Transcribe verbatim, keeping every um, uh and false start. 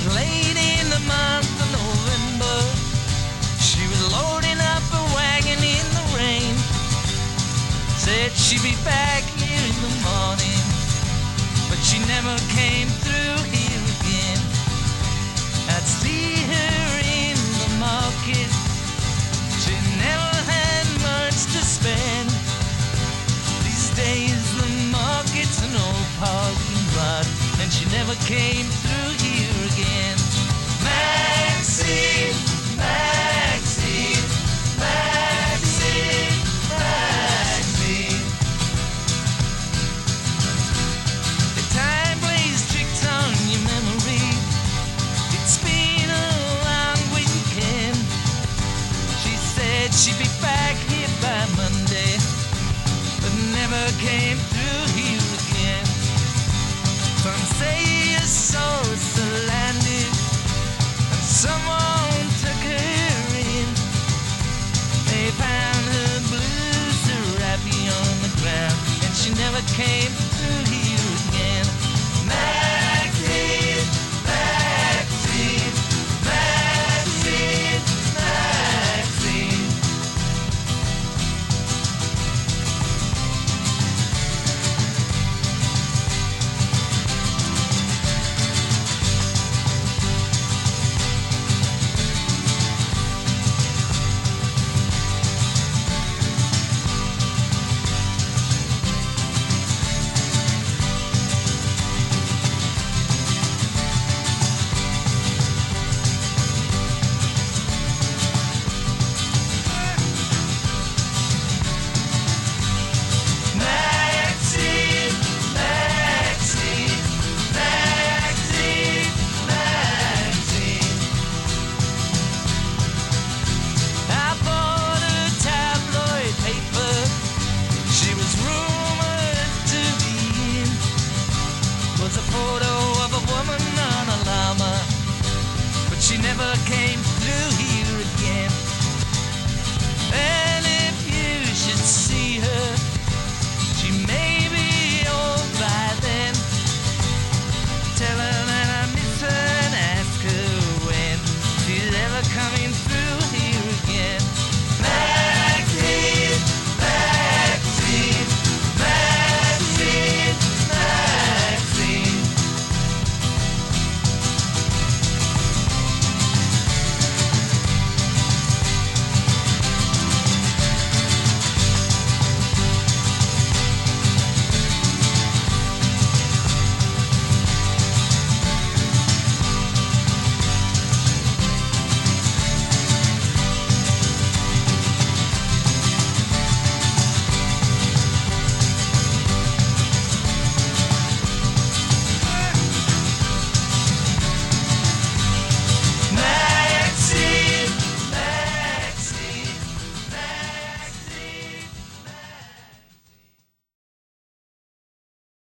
was late in the month of November. She was loading up a wagon in the rain. Said she'd be back here in the morning, but she never came through here again. I'd see her in the market. She never had much to spend. These days the market's an old parking lot, and she never came through